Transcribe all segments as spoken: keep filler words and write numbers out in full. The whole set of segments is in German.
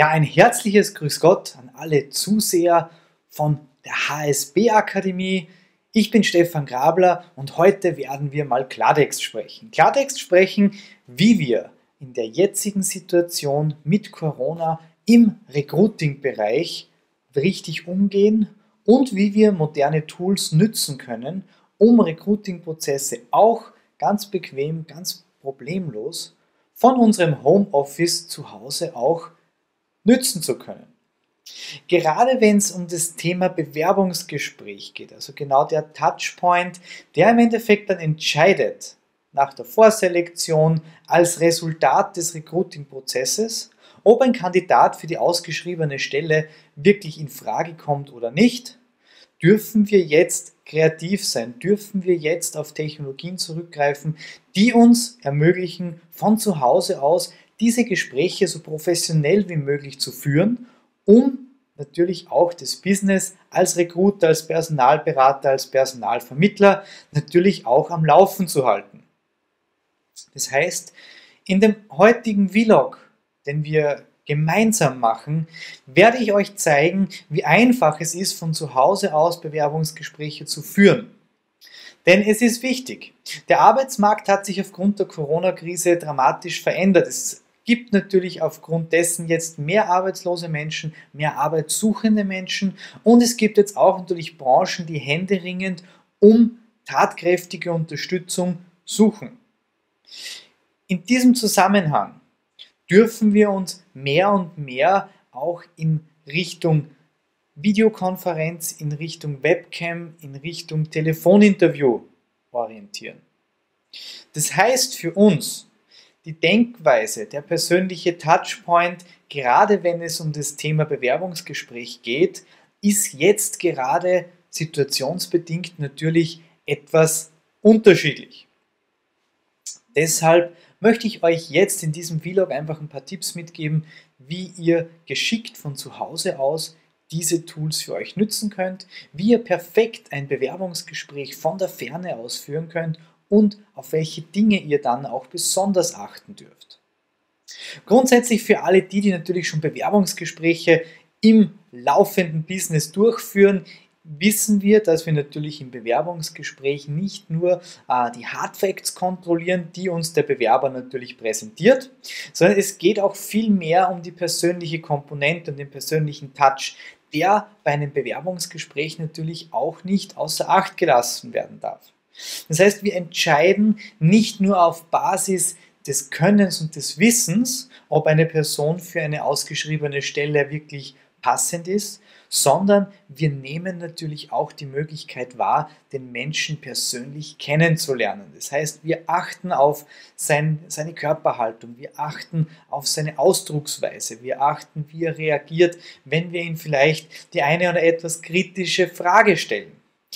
Ja, ein herzliches Grüß Gott an alle Zuseher von der H S B Akademie. Ich bin Stefan Grabler und heute werden wir mal Klartext sprechen. Klartext sprechen, wie wir in der jetzigen Situation mit Corona im Recruiting-Bereich richtig umgehen und wie wir moderne Tools nützen können, um Recruiting-Prozesse auch ganz bequem, ganz problemlos von unserem Homeoffice zu Hause auch nützen zu können. Gerade wenn es um das Thema Bewerbungsgespräch geht, also genau der Touchpoint, der im Endeffekt dann entscheidet nach der Vorselektion als Resultat des Recruiting-Prozesses, ob ein Kandidat für die ausgeschriebene Stelle wirklich in Frage kommt oder nicht, dürfen wir jetzt kreativ sein, dürfen wir jetzt auf Technologien zurückgreifen, die uns ermöglichen, von zu Hause aus diese Gespräche so professionell wie möglich zu führen, um natürlich auch das Business als Recruiter, als Personalberater, als Personalvermittler natürlich auch am Laufen zu halten. Das heißt, in dem heutigen Vlog, den wir gemeinsam machen, werde ich euch zeigen, wie einfach es ist, von zu Hause aus Bewerbungsgespräche zu führen. Denn es ist wichtig. Der Arbeitsmarkt hat sich aufgrund der Corona-Krise dramatisch verändert. Es gibt natürlich aufgrund dessen jetzt mehr arbeitslose Menschen, mehr arbeitssuchende Menschen und es gibt jetzt auch natürlich Branchen, die händeringend um tatkräftige Unterstützung suchen. In diesem Zusammenhang dürfen wir uns mehr und mehr auch in Richtung Videokonferenz, in Richtung Webcam, in Richtung Telefoninterview orientieren. Das heißt für uns, die Denkweise, der persönliche Touchpoint, gerade wenn es um das Thema Bewerbungsgespräch geht, ist jetzt gerade situationsbedingt natürlich etwas unterschiedlich. Deshalb möchte ich euch jetzt in diesem Vlog einfach ein paar Tipps mitgeben, wie ihr geschickt von zu Hause aus diese Tools für euch nutzen könnt, wie ihr perfekt ein Bewerbungsgespräch von der Ferne aus führen könnt und auf welche Dinge ihr dann auch besonders achten dürft. Grundsätzlich für alle die, die natürlich schon Bewerbungsgespräche im laufenden Business durchführen, wissen wir, dass wir natürlich im Bewerbungsgespräch nicht nur äh, die Hard Facts kontrollieren, die uns der Bewerber natürlich präsentiert, sondern es geht auch viel mehr um die persönliche Komponente und den persönlichen Touch, der bei einem Bewerbungsgespräch natürlich auch nicht außer Acht gelassen werden darf. Das heißt, wir entscheiden nicht nur auf Basis des Könnens und des Wissens, ob eine Person für eine ausgeschriebene Stelle wirklich passend ist, sondern wir nehmen natürlich auch die Möglichkeit wahr, den Menschen persönlich kennenzulernen. Das heißt, wir achten auf sein, seine Körperhaltung, wir achten auf seine Ausdrucksweise, wir achten, wie er reagiert, wenn wir ihn vielleicht die eine oder etwas kritische Frage stellen.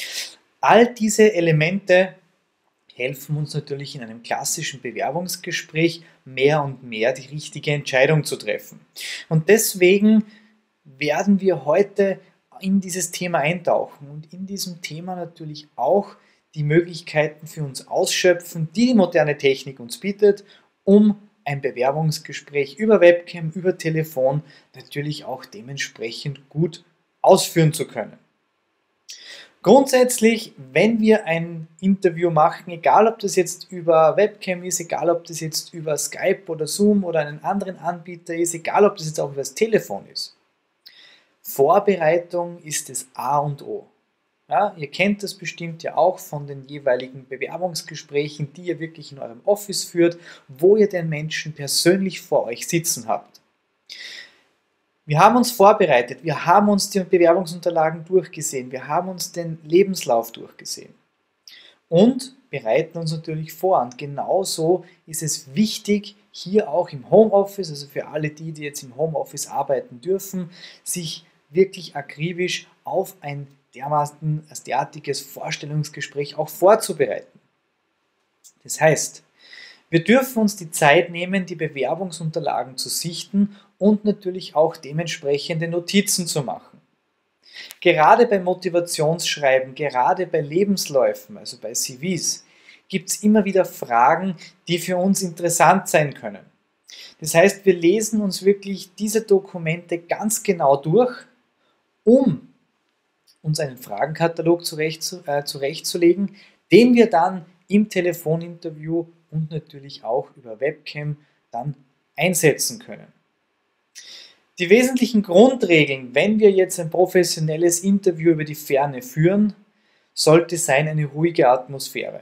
All diese Elemente helfen uns natürlich in einem klassischen Bewerbungsgespräch mehr und mehr die richtige Entscheidung zu treffen. Und deswegen werden wir heute in dieses Thema eintauchen und in diesem Thema natürlich auch die Möglichkeiten für uns ausschöpfen, die die moderne Technik uns bietet, um ein Bewerbungsgespräch über Webcam, über Telefon natürlich auch dementsprechend gut ausführen zu können. Grundsätzlich, wenn wir ein Interview machen, egal ob das jetzt über Webcam ist, egal ob das jetzt über Skype oder Zoom oder einen anderen Anbieter ist, egal ob das jetzt auch über das Telefon ist, Vorbereitung ist das A und O. Ja, ihr kennt das bestimmt ja auch von den jeweiligen Bewerbungsgesprächen, die ihr wirklich in eurem Office führt, wo ihr den Menschen persönlich vor euch sitzen habt. Wir haben uns vorbereitet, wir haben uns die Bewerbungsunterlagen durchgesehen, wir haben uns den Lebenslauf durchgesehen und bereiten uns natürlich vor. Und genauso ist es wichtig, hier auch im Homeoffice, also für alle die, die jetzt im Homeoffice arbeiten dürfen, sich wirklich akribisch auf ein dermaßen derartiges Vorstellungsgespräch auch vorzubereiten. Das heißt, wir dürfen uns die Zeit nehmen, die Bewerbungsunterlagen zu sichten und natürlich auch dementsprechende Notizen zu machen. Gerade bei Motivationsschreiben, gerade bei Lebensläufen, also bei C Vs, gibt es immer wieder Fragen, die für uns interessant sein können. Das heißt, wir lesen uns wirklich diese Dokumente ganz genau durch, um uns einen Fragenkatalog zurecht, äh, zurechtzulegen, den wir dann im Telefoninterview und natürlich auch über Webcam dann einsetzen können. Die wesentlichen Grundregeln, wenn wir jetzt ein professionelles Interview über die Ferne führen, sollte sein eine ruhige Atmosphäre.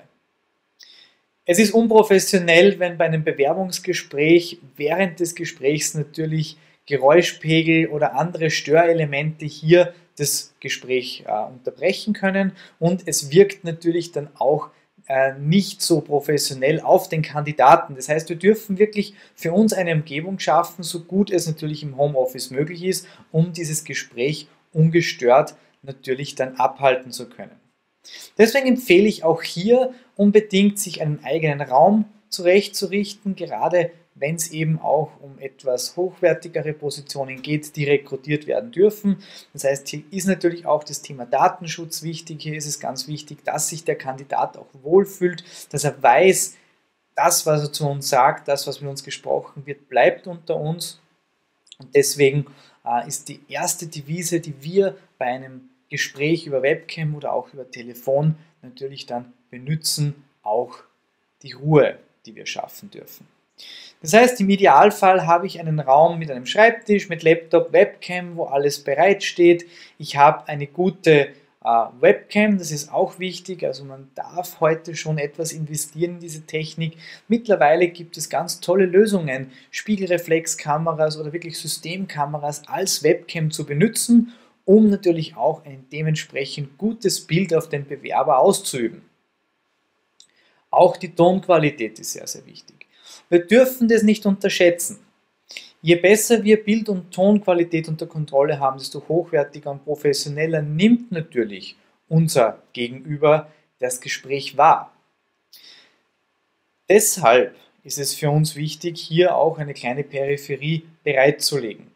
Es ist unprofessionell, wenn bei einem Bewerbungsgespräch während des Gesprächs natürlich Geräuschpegel oder andere Störelemente hier das Gespräch äh, unterbrechen können, und es wirkt natürlich dann auch äh, nicht so professionell auf den Kandidaten. Das heißt, wir dürfen wirklich für uns eine Umgebung schaffen, so gut es natürlich im Homeoffice möglich ist, um dieses Gespräch ungestört natürlich dann abhalten zu können. Deswegen empfehle ich auch hier unbedingt, sich einen eigenen Raum zurechtzurichten, gerade wenn es eben auch um etwas hochwertigere Positionen geht, die rekrutiert werden dürfen. Das heißt, hier ist natürlich auch das Thema Datenschutz wichtig. Hier ist es ganz wichtig, dass sich der Kandidat auch wohlfühlt, dass er weiß, das, was er zu uns sagt, das, was mit uns gesprochen wird, bleibt unter uns. Und deswegen äh, ist die erste Devise, die wir bei einem Gespräch über Webcam oder auch über Telefon natürlich dann benutzen, auch die Ruhe, die wir schaffen dürfen. Das heißt, im Idealfall habe ich einen Raum mit einem Schreibtisch, mit Laptop, Webcam, wo alles bereitsteht. Ich habe eine gute äh, Webcam, das ist auch wichtig. Also man darf heute schon etwas investieren in diese Technik. Mittlerweile gibt es ganz tolle Lösungen, Spiegelreflexkameras oder wirklich Systemkameras als Webcam zu benutzen, um natürlich auch ein dementsprechend gutes Bild auf den Bewerber auszuüben. Auch die Tonqualität ist sehr, sehr wichtig. Wir dürfen das nicht unterschätzen. Je besser wir Bild- und Tonqualität unter Kontrolle haben, desto hochwertiger und professioneller nimmt natürlich unser Gegenüber das Gespräch wahr. Deshalb ist es für uns wichtig, hier auch eine kleine Peripherie bereitzulegen.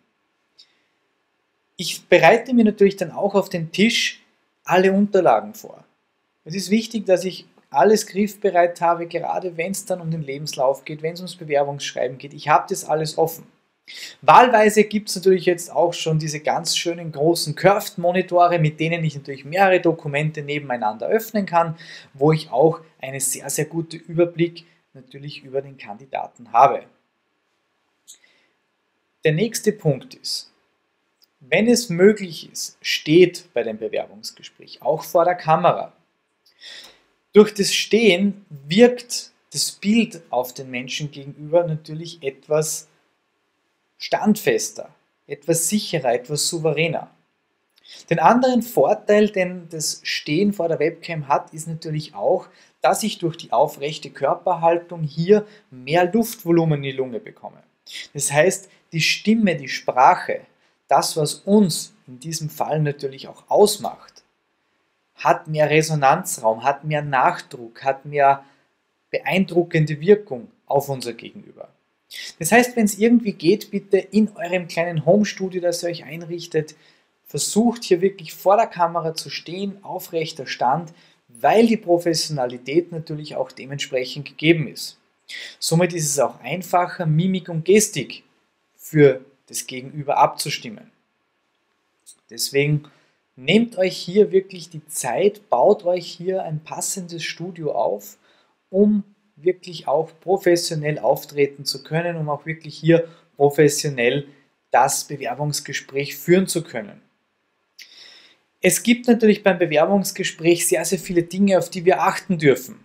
Ich bereite mir natürlich dann auch auf den Tisch alle Unterlagen vor. Es ist wichtig, dass ich alles griffbereit habe, gerade wenn es dann um den Lebenslauf geht, wenn es ums Bewerbungsschreiben geht. Ich habe das alles offen. Wahlweise gibt es natürlich jetzt auch schon diese ganz schönen großen Curved-Monitore, mit denen ich natürlich mehrere Dokumente nebeneinander öffnen kann, wo ich auch einen sehr, sehr guten Überblick natürlich über den Kandidaten habe. Der nächste Punkt ist, wenn es möglich ist, steht bei dem Bewerbungsgespräch, auch vor der Kamera. Durch das Stehen wirkt das Bild auf den Menschen gegenüber natürlich etwas standfester, etwas sicherer, etwas souveräner. Den anderen Vorteil, den das Stehen vor der Webcam hat, ist natürlich auch, dass ich durch die aufrechte Körperhaltung hier mehr Luftvolumen in die Lunge bekomme. Das heißt, die Stimme, die Sprache, das, was uns in diesem Fall natürlich auch ausmacht, hat mehr Resonanzraum, hat mehr Nachdruck, hat mehr beeindruckende Wirkung auf unser Gegenüber. Das heißt, wenn es irgendwie geht, bitte in eurem kleinen Home-Studio, das ihr euch einrichtet, versucht hier wirklich vor der Kamera zu stehen, aufrechter Stand, weil die Professionalität natürlich auch dementsprechend gegeben ist. Somit ist es auch einfacher, Mimik und Gestik für das Gegenüber abzustimmen. Deswegen nehmt euch hier wirklich die Zeit, baut euch hier ein passendes Studio auf, um wirklich auch professionell auftreten zu können, um auch wirklich hier professionell das Bewerbungsgespräch führen zu können. Es gibt natürlich beim Bewerbungsgespräch sehr, sehr viele Dinge, auf die wir achten dürfen.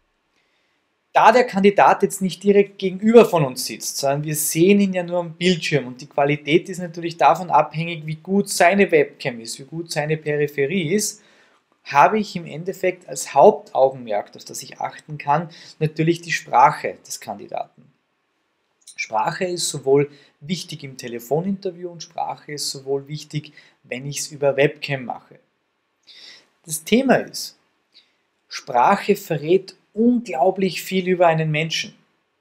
Da der Kandidat jetzt nicht direkt gegenüber von uns sitzt, sondern wir sehen ihn ja nur am Bildschirm, und die Qualität ist natürlich davon abhängig, wie gut seine Webcam ist, wie gut seine Peripherie ist, habe ich im Endeffekt als Hauptaugenmerk, auf das ich achten kann, natürlich die Sprache des Kandidaten. Sprache ist sowohl wichtig im Telefoninterview und Sprache ist sowohl wichtig, wenn ich es über Webcam mache. Das Thema ist, Sprache verrät unglaublich viel über einen Menschen.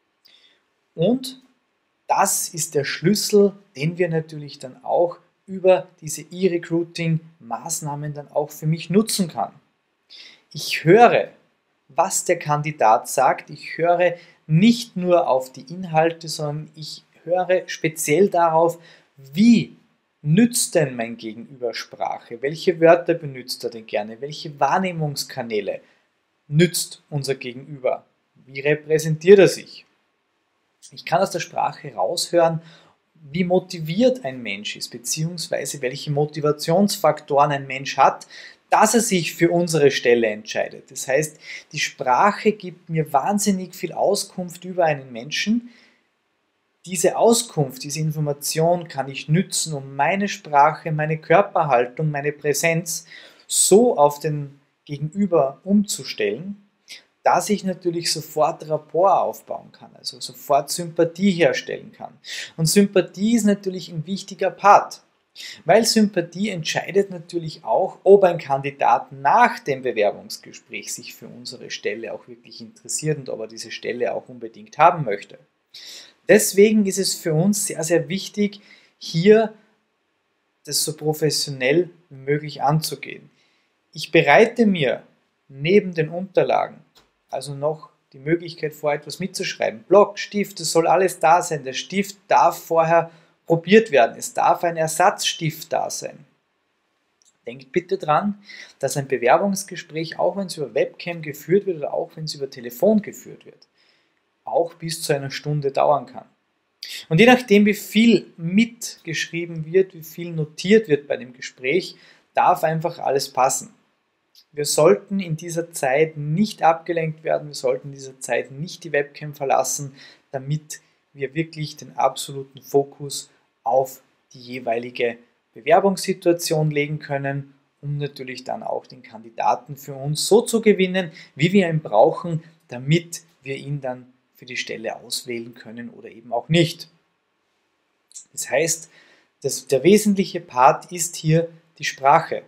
Und das ist der Schlüssel, den wir natürlich dann auch über diese E-Recruiting-Maßnahmen dann auch für mich nutzen kann. Ich höre, was der Kandidat sagt, ich höre, nicht nur auf die Inhalte, sondern ich höre speziell darauf, wie nützt denn mein Gegenüber Sprache? Welche Wörter benutzt er denn gerne? Welche Wahrnehmungskanäle nützt unser Gegenüber? Wie repräsentiert er sich? Ich kann aus der Sprache raushören, wie motiviert ein Mensch ist, beziehungsweise welche Motivationsfaktoren ein Mensch hat, dass er sich für unsere Stelle entscheidet. Das heißt, die Sprache gibt mir wahnsinnig viel Auskunft über einen Menschen. Diese Auskunft, diese Information kann ich nützen, um meine Sprache, meine Körperhaltung, meine Präsenz so auf den Gegenüber umzustellen, dass ich natürlich sofort Rapport aufbauen kann, also sofort Sympathie herstellen kann. Und Sympathie ist natürlich ein wichtiger Part, weil Sympathie entscheidet natürlich auch, ob ein Kandidat nach dem Bewerbungsgespräch sich für unsere Stelle auch wirklich interessiert und ob er diese Stelle auch unbedingt haben möchte. Deswegen ist es für uns sehr, sehr wichtig, hier das so professionell wie möglich anzugehen. Ich bereite mir neben den Unterlagen also noch die Möglichkeit vor, etwas mitzuschreiben. Block, Stift, es soll alles da sein. Der Stift darf vorher probiert werden. Es darf ein Ersatzstift da sein. Denkt bitte dran, dass ein Bewerbungsgespräch, auch wenn es über Webcam geführt wird oder auch wenn es über Telefon geführt wird, auch bis zu einer Stunde dauern kann. Und je nachdem, wie viel mitgeschrieben wird, wie viel notiert wird bei dem Gespräch, darf einfach alles passen. Wir sollten in dieser Zeit nicht abgelenkt werden, wir sollten in dieser Zeit nicht die Webcam verlassen, damit wir wirklich den absoluten Fokus auf die jeweilige Bewerbungssituation legen können, um natürlich dann auch den Kandidaten für uns so zu gewinnen, wie wir ihn brauchen, damit wir ihn dann für die Stelle auswählen können oder eben auch nicht. Das heißt, das, der wesentliche Part ist hier die Sprache.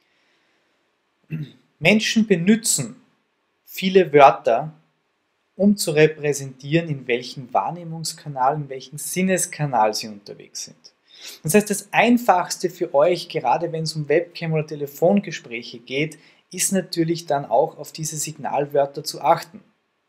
Menschen benutzen viele Wörter, um zu repräsentieren, in welchem Wahrnehmungskanal, in welchem Sinneskanal sie unterwegs sind. Das heißt, das Einfachste für euch, gerade wenn es um Webcam- oder Telefongespräche geht, ist natürlich dann auch auf diese Signalwörter zu achten.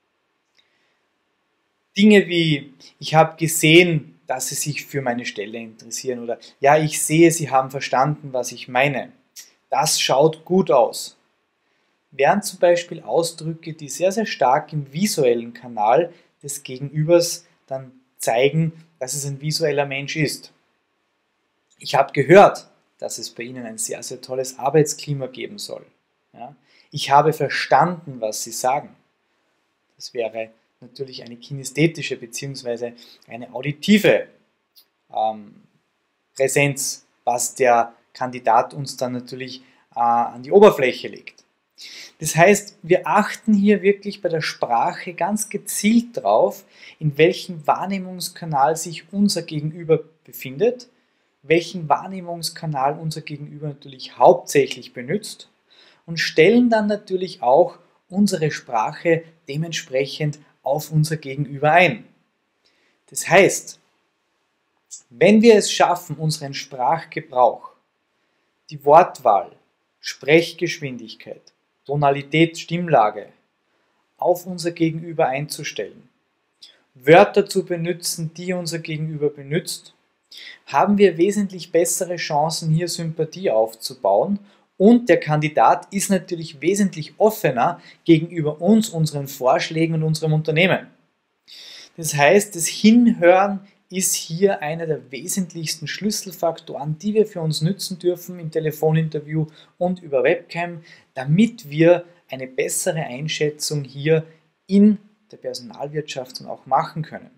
Dinge wie, ich habe gesehen, dass Sie sich für meine Stelle interessieren oder ja, ich sehe, Sie haben verstanden, was ich meine. Das schaut gut aus. Wären zum Beispiel Ausdrücke, die sehr, sehr stark im visuellen Kanal des Gegenübers dann zeigen, dass es ein visueller Mensch ist. Ich habe gehört, dass es bei Ihnen ein sehr, sehr tolles Arbeitsklima geben soll. Ja? Ich habe verstanden, was Sie sagen. Das wäre natürlich eine kinästhetische bzw. eine auditive ähm, Präsenz, was der Kandidat uns dann natürlich äh, an die Oberfläche legt. Das heißt, wir achten hier wirklich bei der Sprache ganz gezielt drauf, in welchem Wahrnehmungskanal sich unser Gegenüber befindet, welchen Wahrnehmungskanal unser Gegenüber natürlich hauptsächlich benutzt und stellen dann natürlich auch unsere Sprache dementsprechend auf unser Gegenüber ein. Das heißt, wenn wir es schaffen, unseren Sprachgebrauch, die Wortwahl, Sprechgeschwindigkeit, Tonalität, Stimmlage auf unser Gegenüber einzustellen, Wörter zu benutzen, die unser Gegenüber benutzt, haben wir wesentlich bessere Chancen, hier Sympathie aufzubauen und der Kandidat ist natürlich wesentlich offener gegenüber uns, unseren Vorschlägen und unserem Unternehmen. Das heißt, das Hinhören ist hier einer der wesentlichsten Schlüsselfaktoren, die wir für uns nützen dürfen im Telefoninterview und über Webcam, damit wir eine bessere Einschätzung hier in der Personalwirtschaft auch machen können.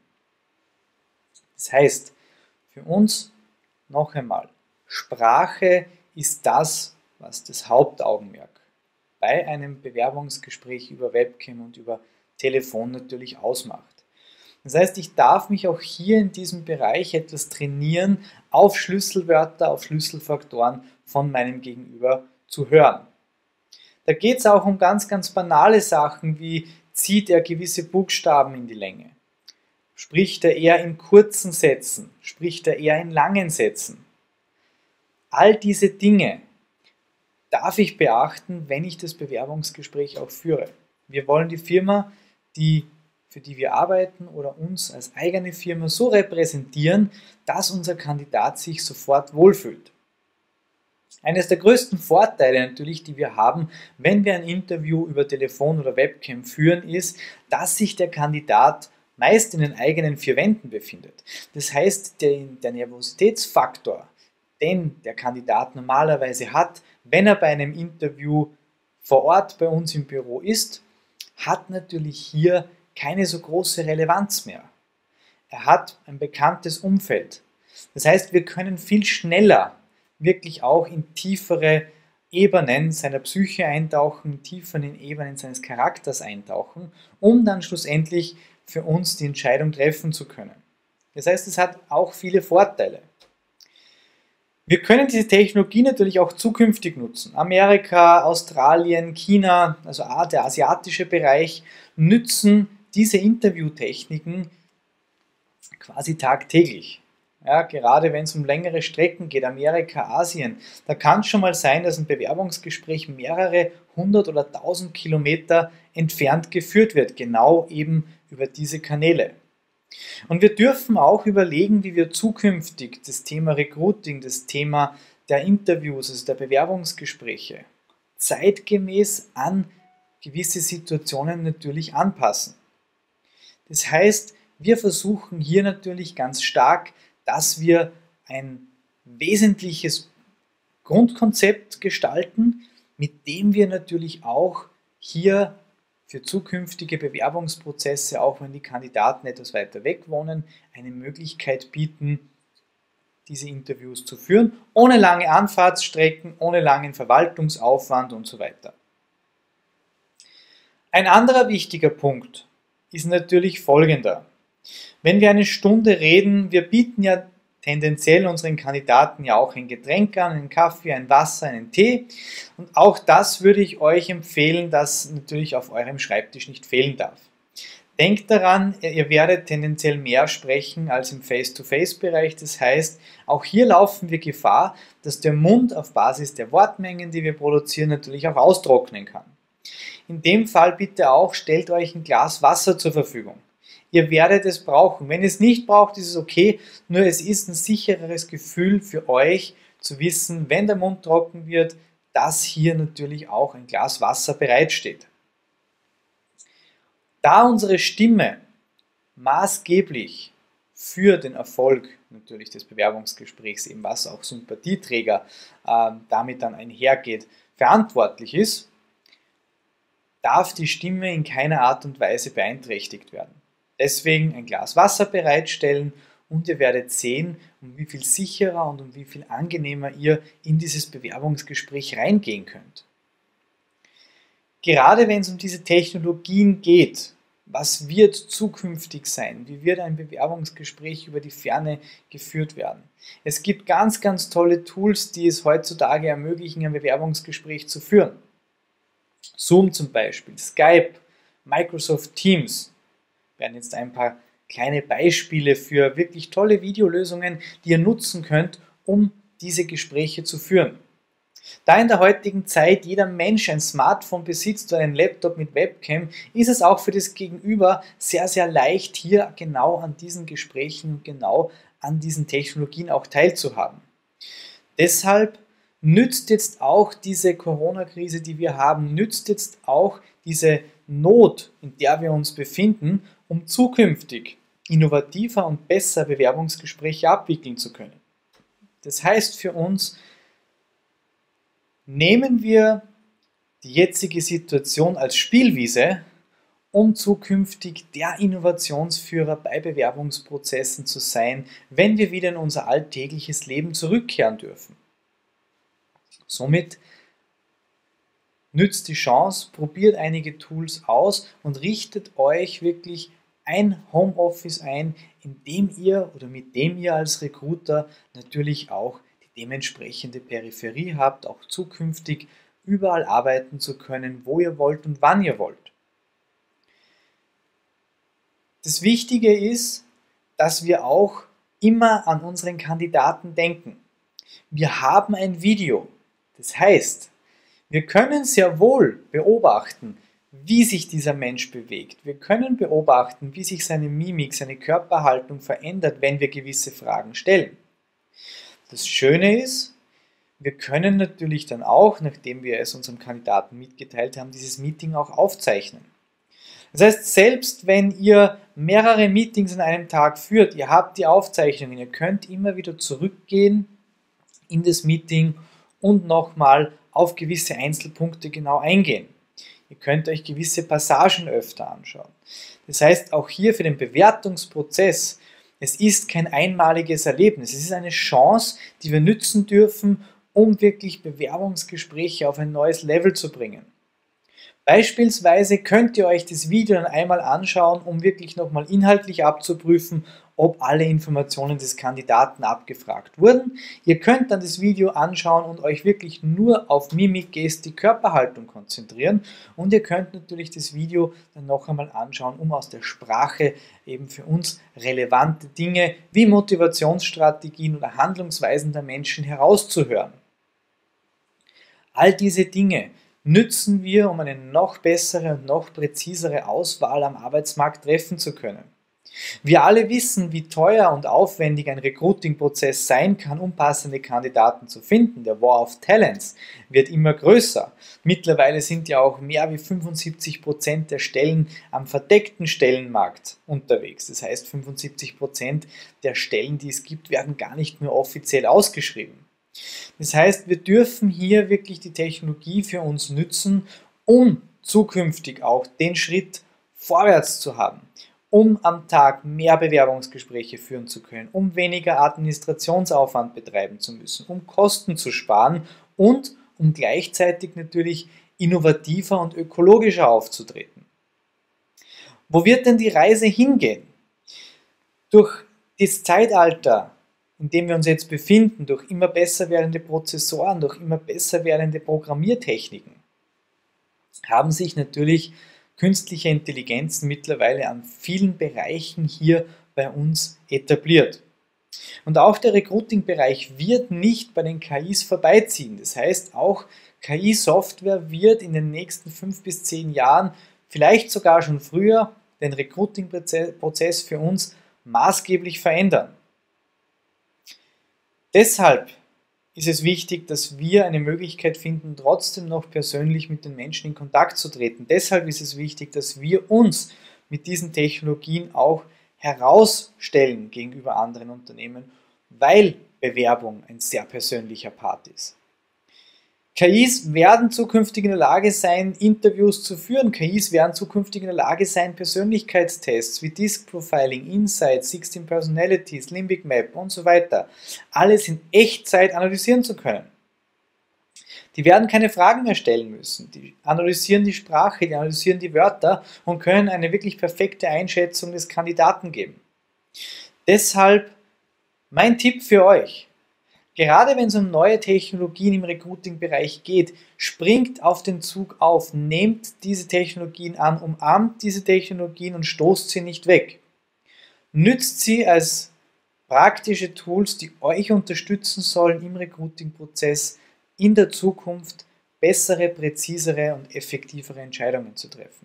Das heißt, für uns noch einmal, Sprache ist das, was das Hauptaugenmerk bei einem Bewerbungsgespräch über Webcam und über Telefon natürlich ausmacht. Das heißt, ich darf mich auch hier in diesem Bereich etwas trainieren, auf Schlüsselwörter, auf Schlüsselfaktoren von meinem Gegenüber zu hören. Da geht es auch um ganz, ganz banale Sachen wie, zieht er gewisse Buchstaben in die Länge? Spricht er eher in kurzen Sätzen? Spricht er eher in langen Sätzen? All diese Dinge darf ich beachten, wenn ich das Bewerbungsgespräch auch führe. Wir wollen die Firma, die für die wir arbeiten oder uns als eigene Firma so repräsentieren, dass unser Kandidat sich sofort wohlfühlt. Eines der größten Vorteile natürlich, die wir haben, wenn wir ein Interview über Telefon oder Webcam führen, ist, dass sich der Kandidat meist in den eigenen vier Wänden befindet. Das heißt, der, der Nervositätsfaktor, den der Kandidat normalerweise hat, wenn er bei einem Interview vor Ort bei uns im Büro ist, hat natürlich hier keine so große Relevanz mehr. Er hat ein bekanntes Umfeld. Das heißt, wir können viel schneller wirklich auch in tiefere Ebenen seiner Psyche eintauchen, tiefer in Ebenen seines Charakters eintauchen, um dann schlussendlich für uns die Entscheidung treffen zu können. Das heißt, es hat auch viele Vorteile. Wir können diese Technologie natürlich auch zukünftig nutzen. Amerika, Australien, China, also der asiatische Bereich, nützen diese Interviewtechniken quasi tagtäglich. Ja, gerade wenn es um längere Strecken geht, Amerika, Asien, da kann es schon mal sein, dass ein Bewerbungsgespräch mehrere hundert oder tausend Kilometer entfernt geführt wird, genau eben über diese Kanäle. Und wir dürfen auch überlegen, wie wir zukünftig das Thema Recruiting, das Thema der Interviews, also der Bewerbungsgespräche, zeitgemäß an gewisse Situationen natürlich anpassen. Das heißt, wir versuchen hier natürlich ganz stark, dass wir ein wesentliches Grundkonzept gestalten, mit dem wir natürlich auch hier für zukünftige Bewerbungsprozesse, auch wenn die Kandidaten etwas weiter weg wohnen, eine Möglichkeit bieten, diese Interviews zu führen, ohne lange Anfahrtsstrecken, ohne langen Verwaltungsaufwand und so weiter. Ein anderer wichtiger Punkt ist natürlich folgender. Wenn wir eine Stunde reden, wir bieten ja tendenziell unseren Kandidaten ja auch ein Getränk an, einen Kaffee, ein Wasser, einen Tee. Und auch das würde ich euch empfehlen, dass natürlich auf eurem Schreibtisch nicht fehlen darf. Denkt daran, ihr werdet tendenziell mehr sprechen als im Face-to-Face-Bereich. Das heißt, auch hier laufen wir Gefahr, dass der Mund auf Basis der Wortmengen, die wir produzieren, natürlich auch austrocknen kann. In dem Fall bitte auch, stellt euch ein Glas Wasser zur Verfügung. Ihr werdet es brauchen. Wenn ihr es nicht braucht, ist es okay, nur es ist ein sichereres Gefühl für euch zu wissen, wenn der Mund trocken wird, dass hier natürlich auch ein Glas Wasser bereitsteht. Da unsere Stimme maßgeblich für den Erfolg natürlich des Bewerbungsgesprächs, eben was auch Sympathieträger äh, damit dann einhergeht, verantwortlich ist, darf die Stimme in keiner Art und Weise beeinträchtigt werden. Deswegen ein Glas Wasser bereitstellen und ihr werdet sehen, um wie viel sicherer und um wie viel angenehmer ihr in dieses Bewerbungsgespräch reingehen könnt. Gerade wenn es um diese Technologien geht, was wird zukünftig sein? Wie wird ein Bewerbungsgespräch über die Ferne geführt werden? Es gibt ganz, ganz tolle Tools, die es heutzutage ermöglichen, ein Bewerbungsgespräch zu führen. Zoom zum Beispiel, Skype, Microsoft Teams werden jetzt ein paar kleine Beispiele für wirklich tolle Videolösungen, die ihr nutzen könnt, um diese Gespräche zu führen. Da in der heutigen Zeit jeder Mensch ein Smartphone besitzt oder einen Laptop mit Webcam, ist es auch für das Gegenüber sehr, sehr leicht, hier genau an diesen Gesprächen, genau an diesen Technologien auch teilzuhaben. Deshalb nützt jetzt auch diese Corona-Krise, die wir haben, nützt jetzt auch diese Not, in der wir uns befinden, um zukünftig innovativer und besser Bewerbungsgespräche abwickeln zu können. Das heißt für uns, nehmen wir die jetzige Situation als Spielwiese, um zukünftig der Innovationsführer bei Bewerbungsprozessen zu sein, wenn wir wieder in unser alltägliches Leben zurückkehren dürfen. Somit nützt die Chance, probiert einige Tools aus und richtet euch wirklich ein Homeoffice ein, in dem ihr oder mit dem ihr als Recruiter natürlich auch die dementsprechende Peripherie habt, auch zukünftig überall arbeiten zu können, wo ihr wollt und wann ihr wollt. Das Wichtige ist, dass wir auch immer an unseren Kandidaten denken. Wir haben ein Video. Das heißt, wir können sehr wohl beobachten, wie sich dieser Mensch bewegt. Wir können beobachten, wie sich seine Mimik, seine Körperhaltung verändert, wenn wir gewisse Fragen stellen. Das Schöne ist, wir können natürlich dann auch, nachdem wir es unserem Kandidaten mitgeteilt haben, dieses Meeting auch aufzeichnen. Das heißt, selbst wenn ihr mehrere Meetings an einem Tag führt, ihr habt die Aufzeichnungen, ihr könnt immer wieder zurückgehen in das Meeting und nochmal auf gewisse Einzelpunkte genau eingehen. Ihr könnt euch gewisse Passagen öfter anschauen. Das heißt, auch hier für den Bewertungsprozess, es ist kein einmaliges Erlebnis. Es ist eine Chance, die wir nützen dürfen, um wirklich Bewerbungsgespräche auf ein neues Level zu bringen. Beispielsweise könnt ihr euch das Video dann einmal anschauen, um wirklich nochmal inhaltlich abzuprüfen, ob alle Informationen des Kandidaten abgefragt wurden. Ihr könnt dann das Video anschauen und euch wirklich nur auf Mimik, Gestik, Körperhaltung konzentrieren. Und ihr könnt natürlich das Video dann noch einmal anschauen, um aus der Sprache eben für uns relevante Dinge wie Motivationsstrategien oder Handlungsweisen der Menschen herauszuhören. All diese Dinge nützen wir, um eine noch bessere und noch präzisere Auswahl am Arbeitsmarkt treffen zu können. Wir alle wissen, wie teuer und aufwendig ein Recruiting-Prozess sein kann, um passende Kandidaten zu finden. Der War of Talents wird immer größer. Mittlerweile sind ja auch mehr wie fünfundsiebzig Prozent der Stellen am verdeckten Stellenmarkt unterwegs. Das heißt, fünfundsiebzig Prozent der Stellen, die es gibt, werden gar nicht mehr offiziell ausgeschrieben. Das heißt, wir dürfen hier wirklich die Technologie für uns nützen, um zukünftig auch den Schritt vorwärts zu haben, um am Tag mehr Bewerbungsgespräche führen zu können, um weniger Administrationsaufwand betreiben zu müssen, um Kosten zu sparen und um gleichzeitig natürlich innovativer und ökologischer aufzutreten. Wo wird denn die Reise hingehen? Durch das Zeitalter, in dem wir uns jetzt befinden, durch immer besser werdende Prozessoren, durch immer besser werdende Programmiertechniken, haben sich natürlich künstliche Intelligenzen mittlerweile an vielen Bereichen hier bei uns etabliert. Und auch der Recruiting-Bereich wird nicht bei den K Is vorbeiziehen. Das heißt, auch K I-Software wird in den nächsten fünf bis zehn Jahren, vielleicht sogar schon früher, den Recruiting-Prozess für uns maßgeblich verändern. Deshalb ist es wichtig, dass wir eine Möglichkeit finden, trotzdem noch persönlich mit den Menschen in Kontakt zu treten. Deshalb ist es wichtig, dass wir uns mit diesen Technologien auch herausstellen gegenüber anderen Unternehmen, weil Bewerbung ein sehr persönlicher Part ist. K Is werden zukünftig in der Lage sein, Interviews zu führen. K Is werden zukünftig in der Lage sein, Persönlichkeitstests wie Disk Profiling, Insight, sechzehn Personalities, Limbic Map und so weiter alles in Echtzeit analysieren zu können. Die werden keine Fragen mehr stellen müssen. Die analysieren die Sprache, die analysieren die Wörter und können eine wirklich perfekte Einschätzung des Kandidaten geben. Deshalb mein Tipp für euch: Gerade wenn es um neue Technologien im Recruiting-Bereich geht, springt auf den Zug auf, nehmt diese Technologien an, umarmt diese Technologien und stoßt sie nicht weg. Nützt sie als praktische Tools, die euch unterstützen sollen, im Recruiting-Prozess in der Zukunft bessere, präzisere und effektivere Entscheidungen zu treffen.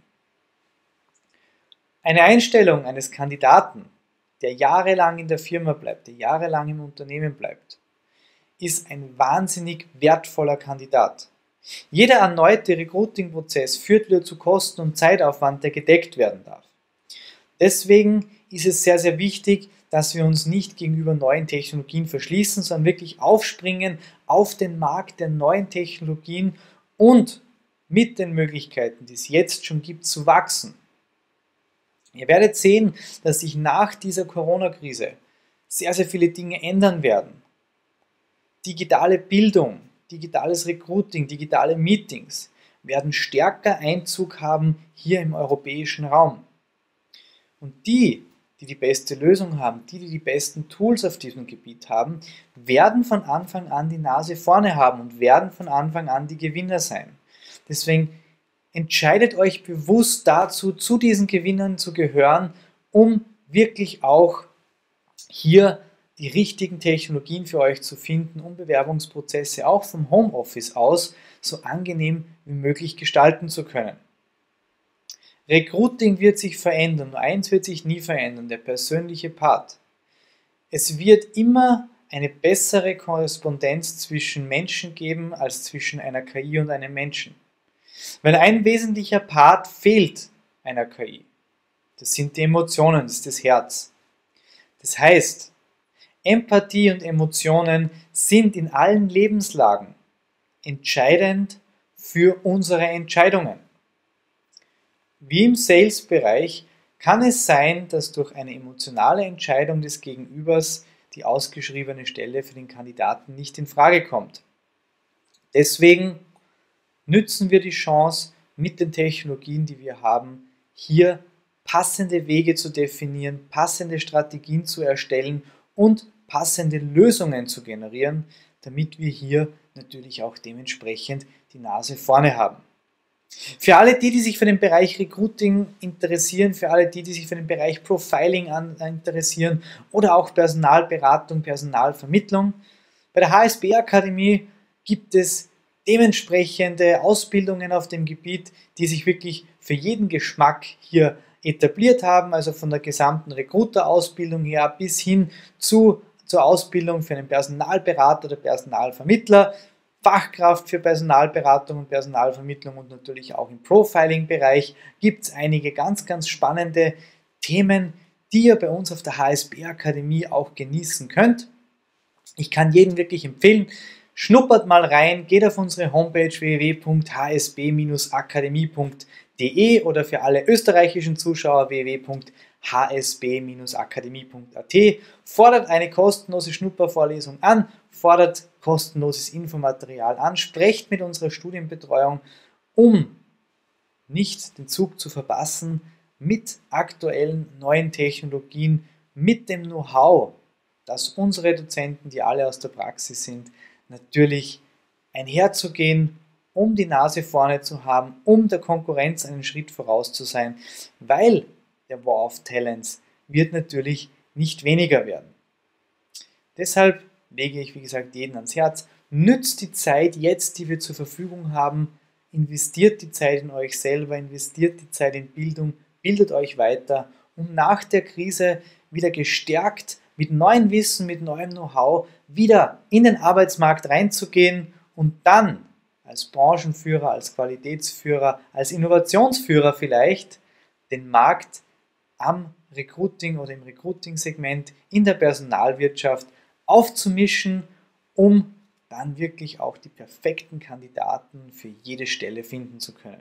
Eine Einstellung eines Kandidaten, der jahrelang in der Firma bleibt, der jahrelang im Unternehmen bleibt, ist ein wahnsinnig wertvoller Kandidat. Jeder erneute Recruiting-Prozess führt wieder zu Kosten und Zeitaufwand, der gedeckt werden darf. Deswegen ist es sehr, sehr wichtig, dass wir uns nicht gegenüber neuen Technologien verschließen, sondern wirklich aufspringen auf den Markt der neuen Technologien und mit den Möglichkeiten, die es jetzt schon gibt, zu wachsen. Ihr werdet sehen, dass sich nach dieser Corona-Krise sehr, sehr viele Dinge ändern werden. Digitale Bildung, digitales Recruiting, digitale Meetings werden stärker Einzug haben hier im europäischen Raum. Und die, die die beste Lösung haben, die, die die besten Tools auf diesem Gebiet haben, werden von Anfang an die Nase vorne haben und werden von Anfang an die Gewinner sein. Deswegen entscheidet euch bewusst dazu, zu diesen Gewinnern zu gehören, um wirklich auch hier die richtigen Technologien für euch zu finden, um Bewerbungsprozesse auch vom Homeoffice aus so angenehm wie möglich gestalten zu können. Recruiting wird sich verändern, nur eins wird sich nie verändern, der persönliche Part. Es wird immer eine bessere Korrespondenz zwischen Menschen geben als zwischen einer K I und einem Menschen. Weil ein wesentlicher Part fehlt einer K I. Das sind die Emotionen, das ist das Herz. Das heißt, Empathie und Emotionen sind in allen Lebenslagen entscheidend für unsere Entscheidungen. Wie im Sales-Bereich kann es sein, dass durch eine emotionale Entscheidung des Gegenübers die ausgeschriebene Stelle für den Kandidaten nicht in Frage kommt. Deswegen nützen wir die Chance, mit den Technologien, die wir haben, hier passende Wege zu definieren, passende Strategien zu erstellen und passende Lösungen zu generieren, damit wir hier natürlich auch dementsprechend die Nase vorne haben. Für alle die, die sich für den Bereich Recruiting interessieren, für alle die, die sich für den Bereich Profiling an, interessieren oder auch Personalberatung, Personalvermittlung, bei der H S B Akademie gibt es dementsprechende Ausbildungen auf dem Gebiet, die sich wirklich für jeden Geschmack hier etabliert haben, also von der gesamten Recruiter-Ausbildung her bis hin zu, zur Ausbildung für einen Personalberater oder Personalvermittler, Fachkraft für Personalberatung und Personalvermittlung und natürlich auch im Profiling-Bereich gibt es einige ganz, ganz spannende Themen, die ihr bei uns auf der H S B Akademie auch genießen könnt. Ich kann jedem wirklich empfehlen, schnuppert mal rein, geht auf unsere Homepage w w w punkt h s b akademie punkt d e oder für alle österreichischen Zuschauer w w w punkt h s b akademie punkt a t, fordert eine kostenlose Schnuppervorlesung an, fordert kostenloses Infomaterial an, sprecht mit unserer Studienbetreuung, um nicht den Zug zu verpassen, mit aktuellen neuen Technologien, mit dem Know-how, das unsere Dozenten, die alle aus der Praxis sind, natürlich einherzugehen, um die Nase vorne zu haben, um der Konkurrenz einen Schritt voraus zu sein, weil der War of Talents wird natürlich nicht weniger werden. Deshalb lege ich, wie gesagt, jeden ans Herz, nützt die Zeit jetzt, die wir zur Verfügung haben, investiert die Zeit in euch selber, investiert die Zeit in Bildung, bildet euch weiter, um nach der Krise wieder gestärkt mit neuem Wissen, mit neuem Know-how wieder in den Arbeitsmarkt reinzugehen und dann als Branchenführer, als Qualitätsführer, als Innovationsführer vielleicht den Markt am Recruiting oder im Recruiting-Segment in der Personalwirtschaft aufzumischen, um dann wirklich auch die perfekten Kandidaten für jede Stelle finden zu können.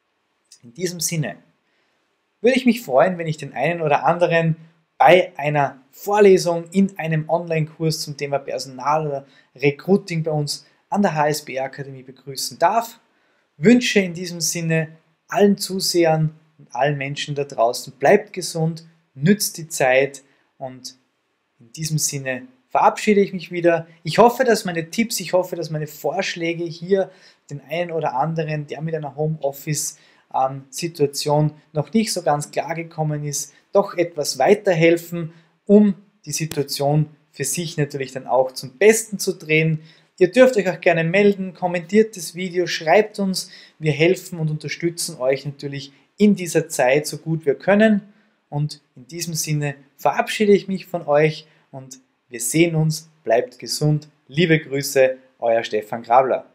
In diesem Sinne würde ich mich freuen, wenn ich den einen oder anderen bei einer Vorlesung in einem Online-Kurs zum Thema Personal oder Recruiting bei uns an der H S B Akademie begrüßen darf. Wünsche in diesem Sinne allen Zusehern und allen Menschen da draußen, bleibt gesund, nützt die Zeit und in diesem Sinne verabschiede ich mich wieder. Ich hoffe, dass meine Tipps, ich hoffe, dass meine Vorschläge hier den einen oder anderen, der mit einer Homeoffice-Situation noch nicht so ganz klar gekommen ist, doch etwas weiterhelfen, um die Situation für sich natürlich dann auch zum Besten zu drehen. Ihr dürft euch auch gerne melden, kommentiert das Video, schreibt uns. Wir helfen und unterstützen euch natürlich in dieser Zeit so gut wir können. Und in diesem Sinne verabschiede ich mich von euch und wir sehen uns. Bleibt gesund. Liebe Grüße, euer Stefan Grabler.